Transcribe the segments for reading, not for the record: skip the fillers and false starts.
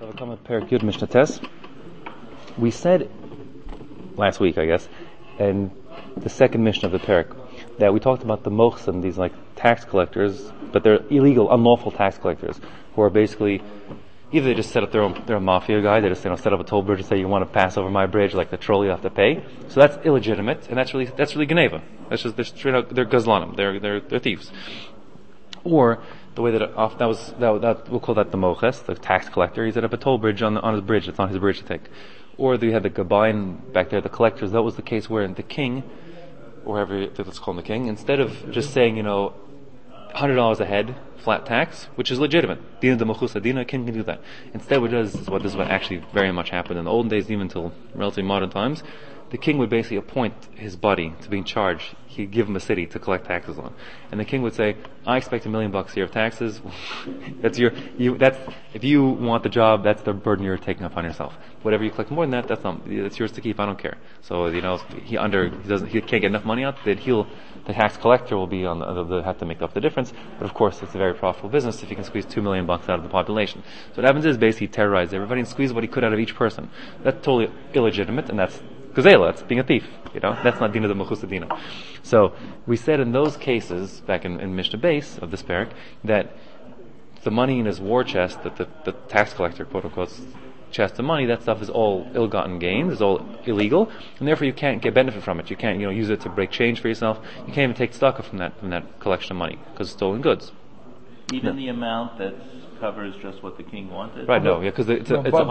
Perek Mishnah Tes. We said last week, I guess, and the second Mishnah of the Perek, that we talked about the mochsim, these like tax collectors, but they're illegal, unlawful tax collectors, who are basically either they just set up their own mafia guy, they just set up a toll bridge and say you want to pass over my bridge, like the troll you have to pay. So that's illegitimate, and that's really Geneva. That's just they're straight out, they're gazlanim, they're thieves. Or the way that we'll call that the moches, the tax collector. He's at a toll bridge on his bridge. It's not his bridge to take. Or you had the gabayin back there, the collectors. That was the case where the king, or whoever let's call him the king, instead of just saying $100 a head flat tax, which is legitimate, dina de mechusa dina, king can do that. Instead, this is what actually very much happened in the olden days, even until relatively modern times. The king would basically appoint his buddy to be in charge. He'd give him a city to collect taxes on, and the king would say, "I expect $1 million a year of taxes. That's if you want the job, that's the burden you're taking upon yourself. Whatever you collect more than that, that's yours to keep. I don't care." So he can't get enough money out that the tax collector will be have to make up the difference. But of course, it's a very profitable business if he can squeeze $2 million out of the population. So what happens is basically he terrorized everybody and squeezed what he could out of each person. That's totally illegitimate, and that's Gazela, that's being a thief, that's not Dina de Mechusa Dina. So, we said in those cases, back in Mishnah Base of this parak, that the money in his war chest, that the tax collector, quote unquote, chest of money, that stuff is all ill-gotten gains, is all illegal, and therefore you can't get benefit from it. You can't, use it to break change for yourself. You can't even take stock from that collection of money, because it's stolen goods. Even the amount that covers just what the king wanted? Right, no, because the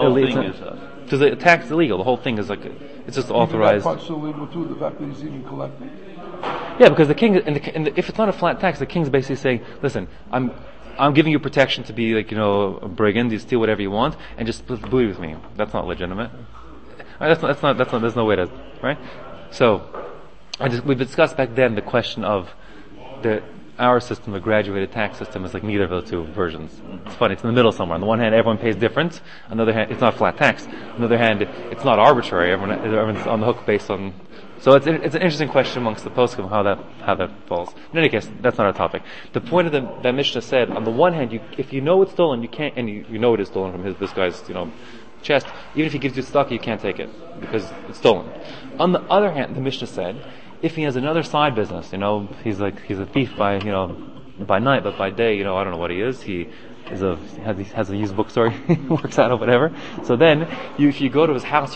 tax is illegal. The whole thing is it's just authorized. That part's illegal too, the fact that he's even collecting. Yeah, because the king, if it's not a flat tax, the king's basically saying, listen, I'm giving you protection to be a brigand, you steal whatever you want, and just believe with me. That's not legitimate. That's not, there's no way to, right? So, we've discussed back then the question of our system, the graduated tax system, is like neither of the two versions. It's funny, it's in the middle somewhere. On the one hand, everyone pays different. On the other hand, it's not flat tax. On the other hand, it's not arbitrary. Everyone's on the hook based on. So it's an interesting question amongst the poskim how that falls. In any case, that's not our topic. The point of that Mishnah said, on the one hand, if you know it's stolen, you can't, and you know it is stolen from this guy's chest. Even if he gives you stock, you can't take it because it's stolen. On the other hand, the Mishnah said, if he has another side business, he's a thief by night, but by day, I don't know what he is. He has a used bookstore he works at or whatever. So then, if you go to his house,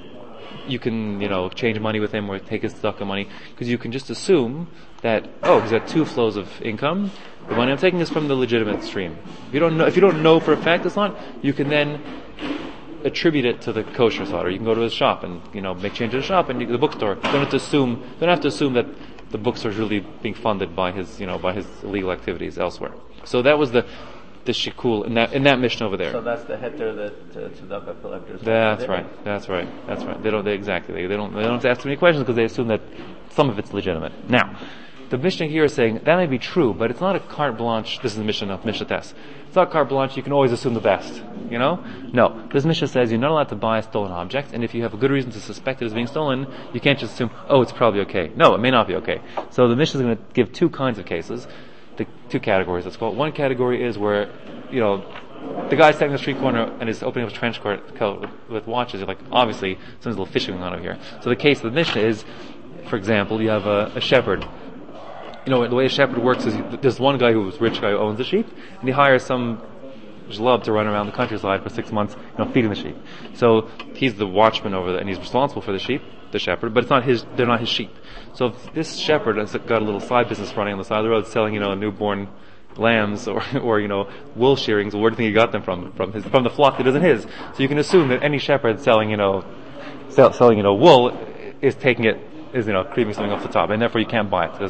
you can change money with him or take his stock of money, because you can just assume that he's got two flows of income. The money I'm taking is from the legitimate stream. If you don't know for a fact it's not, you can then attribute it to the kosher side, or you can go to his shop and make change at the shop and the bookstore. Don't have to assume that the bookstore is really being funded by his illegal activities elsewhere. So that was the shikul in that Mishnah over there. So that's the heter that tzedakah collectors. That's right. They don't have to ask too many questions because they assume that some of it's legitimate. Now, the Mishnah here is saying that may be true, but it's not a carte blanche. This is the Mishnah of Mishnah Tes. It's not carte blanche. You can always assume the best. No. This Mishnah says you're not allowed to buy a stolen object, and if you have a good reason to suspect it as being stolen, you can't just assume, it's probably okay. No, it may not be okay. So the Mishnah is going to give two kinds of cases, two categories. Let's call it. One category is where the guy's standing in the street corner and is opening up a trench coat with watches. You're like, obviously, something's a little fishy going on over here. So the case of the Mishnah is, for example, you have a shepherd. The way a shepherd works is there's one guy who's a rich guy who owns the sheep, and he hires some jalab to run around the countryside for 6 months, feeding the sheep. So he's the watchman over there, and he's responsible for the sheep, the shepherd, but they're not his sheep. So if this shepherd has got a little side business running on the side of the road, selling, newborn lambs or wool shearings, where do you think he got them from? From the flock that isn't his. So you can assume that any shepherd selling wool is taking it, is creeping something off the top, and therefore you can't buy it.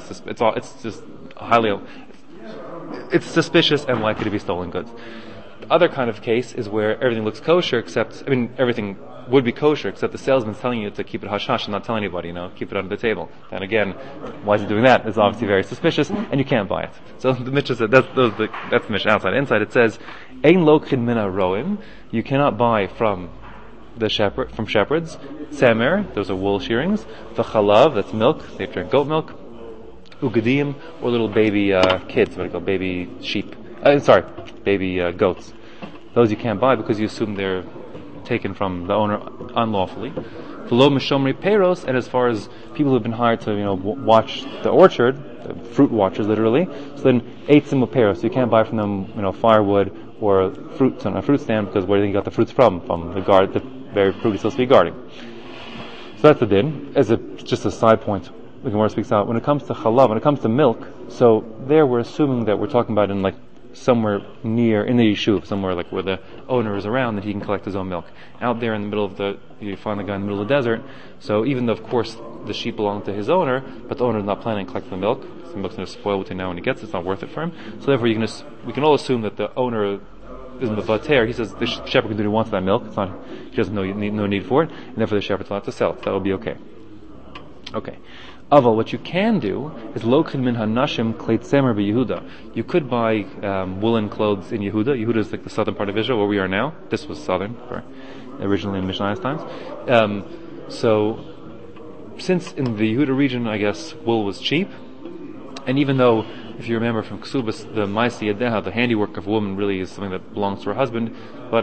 It's suspicious and likely to be stolen goods. The other kind of case is where everything looks kosher, everything would be kosher, except the salesman's telling you to keep it hush-hush and not tell anybody, keep it under the table. And again, why is he doing that? It's obviously very suspicious, and you can't buy it. So the Mishnah said, that's the Mishnah outside. Inside it says, Ein lokhin mina roim, you cannot buy from shepherds, tzemer, those are wool shearings, v'chalav, that's milk, they drink goat milk, ugadim, or little baby kids, baby sheep, baby goats. those you can't buy because you assume they're taken from the owner unlawfully. V'lo mishomri peros, and as far as people who've been hired to, watch the orchard, the fruit watchers literally, so then eitzim peros, you can't buy from them, firewood or fruits on a fruit stand, because where do you think you got the fruits from? From the very fruit you're supposed to be guarding. So that's the din. Just a side point, the Gemara speaks out. When it comes to chalav, when it comes to milk, so there we're assuming that we're talking about in somewhere near, in the yishuv, somewhere where the owner is around, that he can collect his own milk. Out there in the middle of you find the guy in the middle of the desert, so even though of course the sheep belong to his owner, but the owner is not planning on collecting the milk, so the milk's going to spoil between now when he gets it, it's not worth it for him. So therefore we can all assume that the owner is mevater. He says the shepherd can do what he wants with that milk. He doesn't no need for it, and therefore the shepherd's allowed to sell it. That will be okay. Okay. Aval, what you can do is lokin min hanashim kleit semer b'Yehuda. You could buy woolen clothes in Yehuda. Yehuda is the southern part of Israel, where we are now. This was southern, originally in Mishnah's times. So, since in the Yehuda region, I guess wool was cheap, and even though, if you remember from Ksubas, the Maisi Yadeha, the handiwork of a woman, really is something that belongs to her husband, but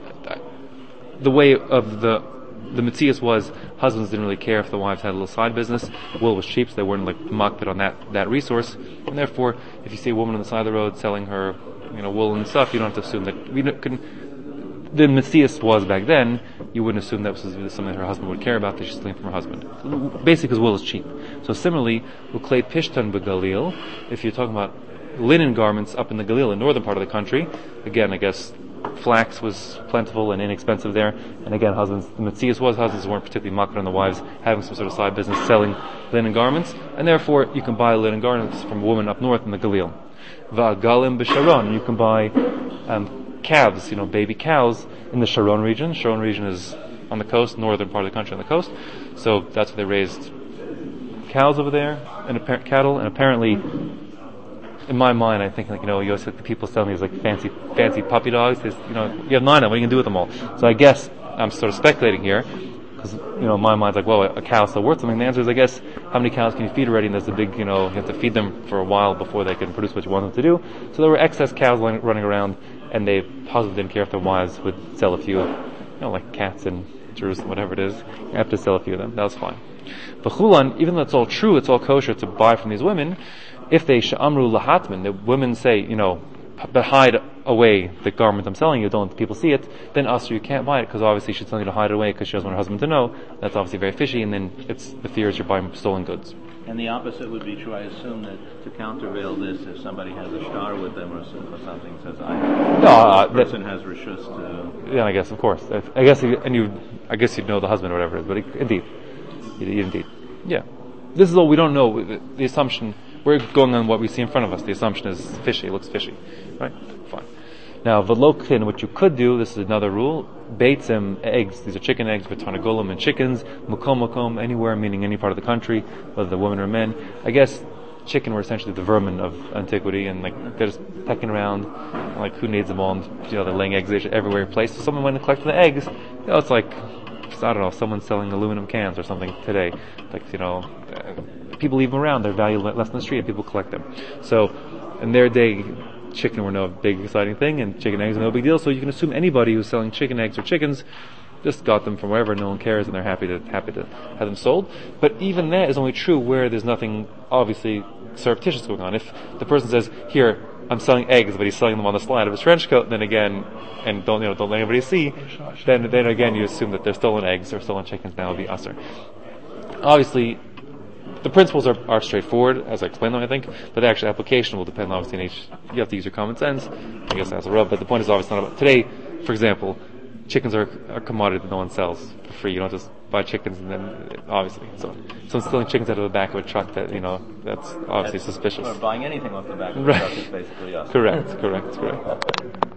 the way of the Metzias was, husbands didn't really care if the wives had a little side business. Wool was cheap, so they weren't mocked on that resource. And therefore, if you see a woman on the side of the road selling her, wool and stuff, you don't have to assume that the Metzias was back then. You wouldn't assume that was something that her husband would care about, that she's stealing from her husband. Basically, because wool is cheap. So similarly, uklei pishtan b'Galil, if you're talking about linen garments up in the Galil, the northern part of the country, again, I guess flax was plentiful and inexpensive there, and again, the Metzias was, husbands weren't particularly mocked on the wives having some sort of side business selling linen garments, and therefore you can buy linen garments from a woman up north in the Galil. Va'galim b'Sharon, you can buy calves, baby cows in the Sharon region. Sharon region is on the coast, northern part of the country on the coast, so that's where they raised cows over there, and cattle, and apparently, in my mind, I think, you always have the people selling these, fancy puppy dogs. You have 9 of them, what are you going to do with them all? So I guess, I'm sort of speculating here, because, my mind's a cow's still worth something. The answer is, I guess, how many cows can you feed already? And there's a big, you have to feed them for a while before they can produce what you want them to do. So there were excess cows running around, and they possibly didn't care if their wives would sell a few, like cats in Jerusalem, whatever it is. You have to sell a few of them. That was fine. But chulan, even though it's all true, it's all kosher to buy from these women, if they sha'amru lahatman, the women say, but hide away the garment I'm selling you, don't let people see it, then you can't buy it, because obviously she's telling you to hide it away because she doesn't want her husband to know. That's obviously very fishy, and then the fear is you're buying stolen goods. And the opposite would be true, I assume, that to countervail this, if somebody has a star with them or something, says, this person has rishus to... Yeah, I guess, of course. I guess you'd know the husband or whatever it is, but indeed. Yeah. This is all we don't know. The assumption, we're going on what we see in front of us. The assumption is fishy, it looks fishy. Right? Fine. Now, velokin, what you could do, this is another rule, beitzim, eggs, these are chicken eggs, v'tarnagolim, and chickens, mukom, anywhere, meaning any part of the country, whether they're women or men. I guess chicken were essentially the vermin of antiquity, and they're just pecking around, who needs them all, and, they're laying eggs everywhere in place. So someone went and collected the eggs, it's I don't know, someone's selling aluminum cans or something today. People leave them around, they're valued less in the street, and people collect them. So, in their day, chicken were no big exciting thing, and chicken eggs are no big deal, so you can assume anybody who's selling chicken eggs or chickens just got them from wherever, no one cares, and they're happy to have them sold. But even that is only true where there's nothing obviously surreptitious going on. If the person says, here, I'm selling eggs, but he's selling them on the slide of his trench coat, then again, and don't let anybody see, then again you assume that they're stolen eggs or stolen chickens, now would be usher. Obviously, the principles are straightforward, as I explained them, I think, but the actual application will depend obviously on each. You have to use your common sense, I guess that's a rub, but the point is obviously not about, today, for example, chickens are a commodity that no one sells for free. You don't just buy chickens and then, obviously. So, someone stealing chickens out of the back of a truck, that's obviously suspicious. Or buying anything off the back of a truck is basically us. Correct.